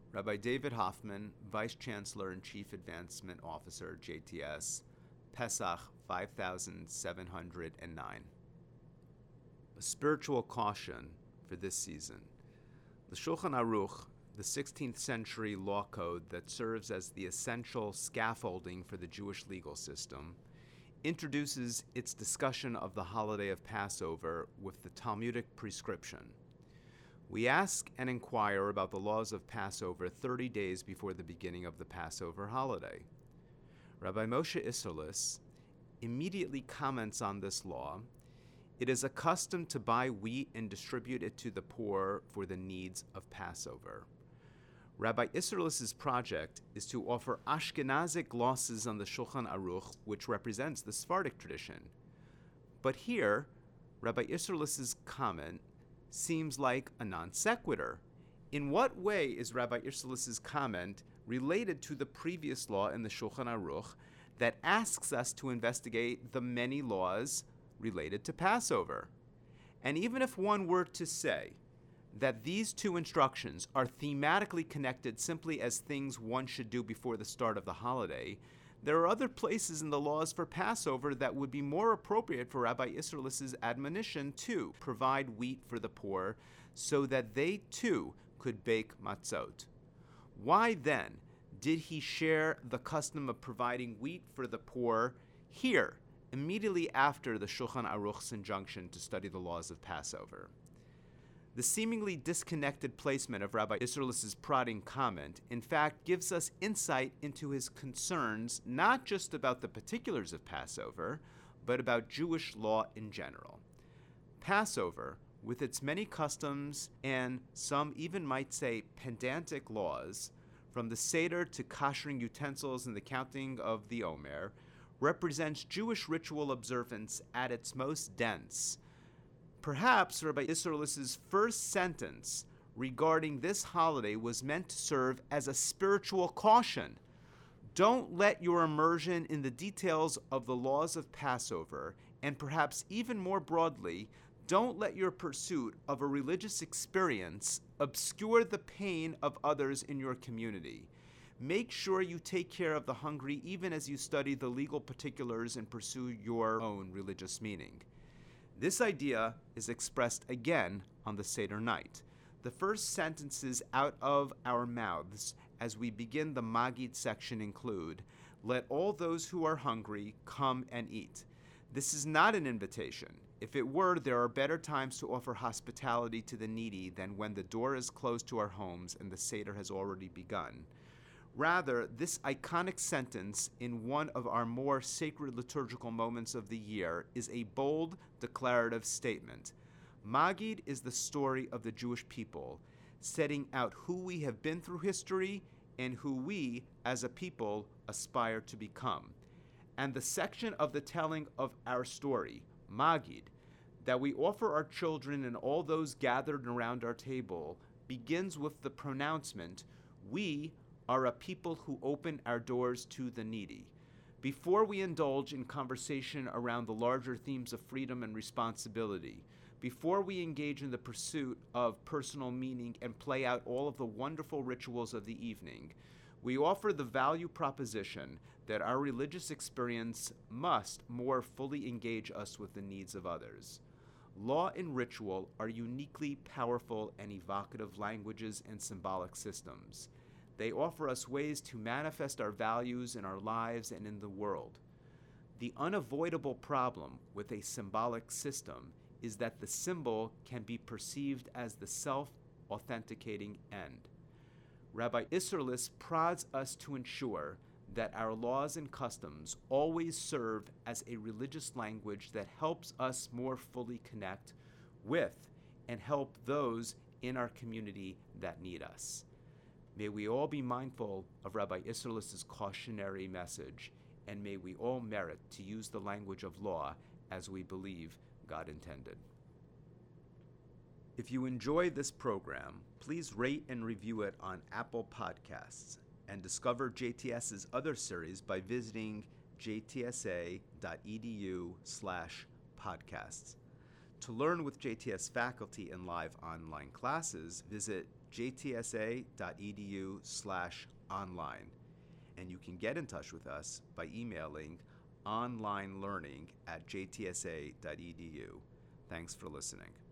Rabbi David Hoffman, Vice Chancellor and Chief Advancement Officer, JTS, Pesach 5709. A spiritual caution for this season. The Shulchan Aruch, the 16th century law code that serves as the essential scaffolding for the Jewish legal system, introduces its discussion of the holiday of Passover with the Talmudic prescription. We ask and inquire about the laws of Passover 30 days before the beginning of the Passover holiday. Rabbi Moshe Isserles immediately comments on this law. It is a custom to buy wheat and distribute it to the poor for the needs of Passover. Rabbi Isserles' project is to offer Ashkenazic glosses on the Shulchan Aruch, which represents the Sephardic tradition. But here, Rabbi Isserles' comment seems like a non sequitur. In what way is Rabbi Isserles' comment related to the previous law in the Shulchan Aruch that asks us to investigate the many laws related to Passover? And even if one were to say that these two instructions are thematically connected simply as things one should do before the start of the holiday, there are other places in the laws for Passover that would be more appropriate for Rabbi Isserles' admonition to provide wheat for the poor so that they too could bake matzot. Why then did he share the custom of providing wheat for the poor here, immediately after the Shulchan Aruch's injunction to study the laws of Passover? The seemingly disconnected placement of Rabbi Isserles' prodding comment, in fact, gives us insight into his concerns not just about the particulars of Passover, but about Jewish law in general. Passover, with its many customs and some even might say pedantic laws, from the Seder to koshering utensils and the counting of the Omer, represents Jewish ritual observance at its most dense. Perhaps Rabbi Isserles' first sentence regarding this holiday was meant to serve as a spiritual caution. Don't let your immersion in the details of the laws of Passover, and perhaps even more broadly, don't let your pursuit of a religious experience obscure the pain of others in your community. Make sure you take care of the hungry even as you study the legal particulars and pursue your own religious meaning. This idea is expressed again on the Seder night. The first sentences out of our mouths as we begin the Magid section include, "Let all those who are hungry come and eat." This is not an invitation. If it were, there are better times to offer hospitality to the needy than when the door is closed to our homes and the Seder has already begun. Rather, this iconic sentence in one of our more sacred liturgical moments of the year is a bold, declarative statement. Magid is the story of the Jewish people, setting out who we have been through history and who we, as a people, aspire to become. And the section of the telling of our story, Magid, that we offer our children and all those gathered around our table, begins with the pronouncement, "We are a people who open our doors to the needy." Before we indulge in conversation around the larger themes of freedom and responsibility, before we engage in the pursuit of personal meaning and play out all of the wonderful rituals of the evening, we offer the value proposition that our religious experience must more fully engage us with the needs of others. Law and ritual are uniquely powerful and evocative languages and symbolic systems. They offer us ways to manifest our values in our lives and in the world. The unavoidable problem with a symbolic system is that the symbol can be perceived as the self-authenticating end. Rabbi Isserles prods us to ensure that our laws and customs always serve as a religious language that helps us more fully connect with and help those in our community that need us. May we all be mindful of Rabbi Isserles' cautionary message, and may we all merit to use the language of law as we believe God intended. If you enjoy this program, please rate and review it on Apple Podcasts, and discover JTS's other series by visiting jtsa.edu/podcasts. To learn with JTS faculty and live online classes, visit jtsa.edu/online. And you can get in touch with us by emailing onlinelearning@jtsa.edu. Thanks for listening.